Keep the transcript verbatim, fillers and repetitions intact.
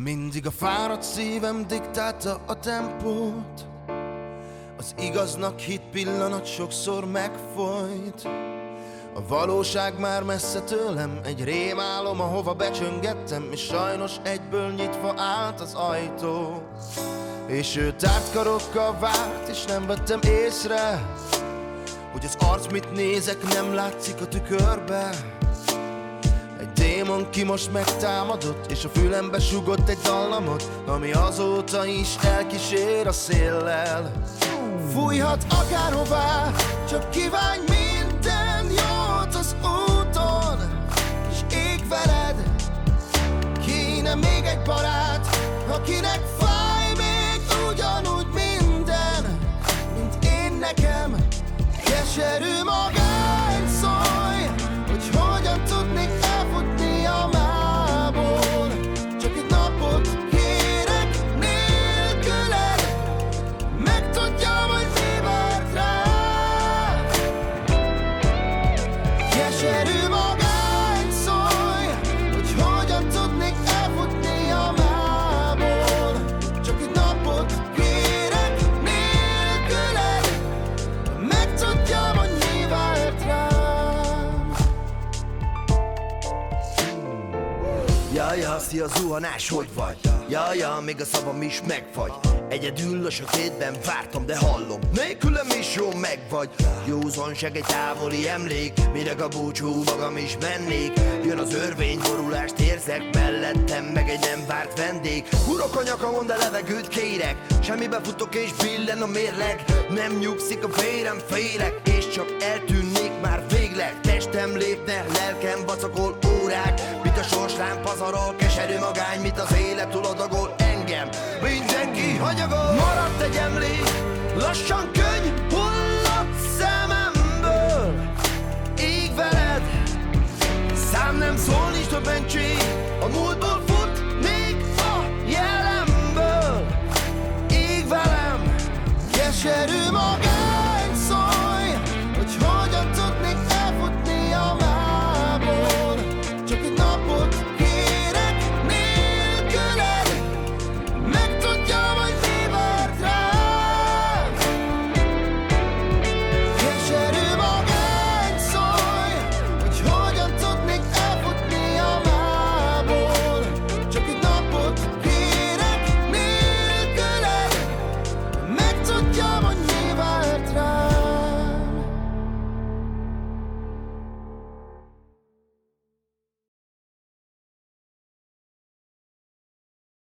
Mindig a fáradt szívem diktálta a tempót, az igaznak hit pillanat sokszor megfolyt. A valóság már messze tőlem, egy rémálom, ahova becsöngettem, és sajnos egyből nyitva állt az ajtó. És ő tárt karokkal várt, és nem vettem észre, hogy az arc, mit nézek, nem látszik a tükörbe. Egy démon ki most megtámadott, és a fülembe sugott egy dallamot, ami azóta is elkísér a széllel. Fújhat akárhová, csak kívánj minden jót az úton, és ég veled. Kéne még egy barát, akinek fáj még ugyanúgy minden, mint én nekem. Keserű magány szólj, hogy hogyan tudnék elfutni a mából. Csak egy napot kérek nélküled, megtudjam, hogy mi várt rá. Keserű magány szólj, hogy hogyan tudnék elfutni a mából. Csak egy napot kérek nélküled, megtudjam, hogy mi várt rám. Jaja, szia zuhanás, hogy vagy? Jaja, még a szavam is megfagy. Egyedül a sötétben vártam, de hallom, nélkülem is jó megvagy. Józanság egy távoli emlék, mire a búcsú, magam is mennék. Jön az örvény, borulást érzek, mellettem meg egy nem várt vendég. Hurok a nyakamon, de levegőt kérek, semmibe futok és billen a mérleg. Nem nyugszik a vérem, félek, és csak eltűnnék már végleg. Testem lépne, lelkem vacakol órák, mit a sors rám pazarol, keserű magány, mit az élet túladagol engem. Mindenki hanyagol, maradt egy emlék, lassan könny hullott szememből. Ég veled, szám nem szól, nincs több mentség, a múltból fut még a jelenből. Ég velem, Keserű magány